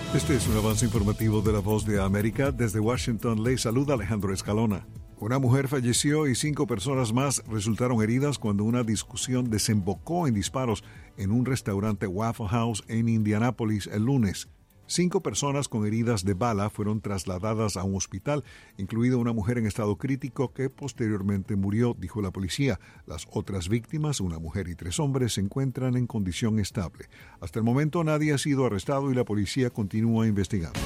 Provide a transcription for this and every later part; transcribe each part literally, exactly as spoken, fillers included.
Este es un avance informativo de La Voz de América. Desde Washington le saluda Alejandro Escalona. Una mujer falleció y cinco personas más resultaron heridas cuando una discusión desembocó en disparos en un restaurante Waffle House en Indianápolis el lunes. Cinco personas con heridas de bala fueron trasladadas a un hospital, incluida una mujer en estado crítico que posteriormente murió, dijo la policía. Las otras víctimas, una mujer y tres hombres, se encuentran en condición estable. Hasta el momento nadie ha sido arrestado y la policía continúa investigando.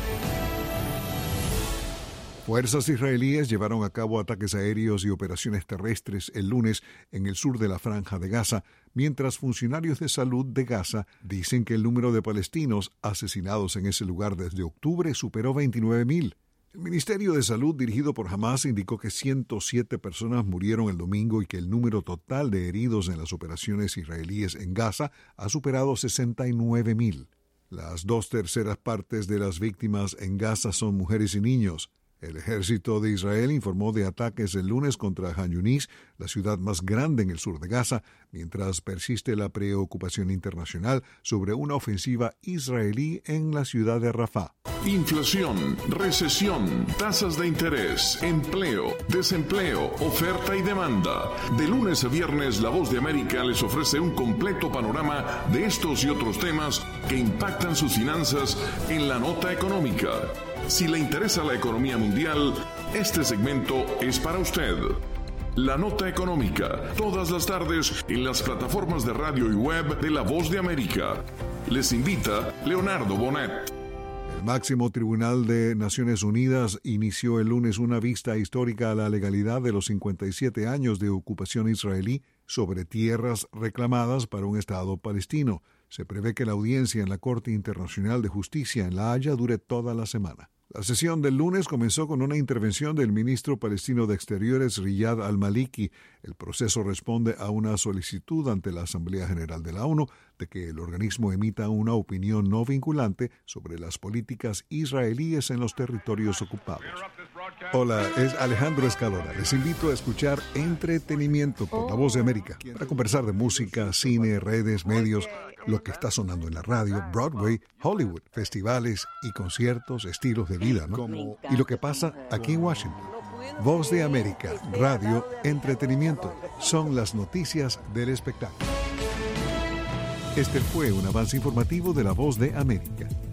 Fuerzas israelíes llevaron a cabo ataques aéreos y operaciones terrestres el lunes en el sur de la Franja de Gaza, mientras funcionarios de salud de Gaza dicen que el número de palestinos asesinados en ese lugar desde octubre superó veintinueve mil. El Ministerio de Salud, dirigido por Hamas, indicó que ciento siete personas murieron el domingo y que el número total de heridos en las operaciones israelíes en Gaza ha superado sesenta y nueve mil. Las dos terceras partes de las víctimas en Gaza son mujeres y niños. El ejército de Israel informó de ataques el lunes contra Han Yunis, la ciudad más grande en el sur de Gaza, mientras persiste la preocupación internacional sobre una ofensiva israelí en la ciudad de Rafah. Inflación, recesión, tasas de interés, empleo, desempleo, oferta y demanda. De lunes a viernes, La Voz de América les ofrece un completo panorama de estos y otros temas que impactan sus finanzas en la nota económica. Si le interesa la economía mundial, este segmento es para usted. La Nota Económica, todas las tardes en las plataformas de radio y web de La Voz de América. Les invita Leonardo Bonet. El máximo tribunal de Naciones Unidas inició el lunes una vista histórica a la legalidad de los cincuenta y siete años de ocupación israelí sobre tierras reclamadas para un Estado palestino. Se prevé que la audiencia en la Corte Internacional de Justicia en La Haya dure toda la semana. La sesión del lunes comenzó con una intervención del ministro palestino de Exteriores, Riyad al-Maliki. El proceso responde a una solicitud ante la Asamblea General de la ONU de que el organismo emita una opinión no vinculante sobre las políticas israelíes en los territorios ocupados. Hola, es Alejandro Escalona. Les invito a escuchar Entretenimiento por La Voz de América para conversar de música, cine, redes, medios, lo que está sonando en la radio, Broadway, Hollywood, festivales y conciertos, estilos de vida, ¿no? Y lo que pasa aquí en Washington. Voz de América, radio, entretenimiento, son las noticias del espectáculo. Este fue un avance informativo de La Voz de América.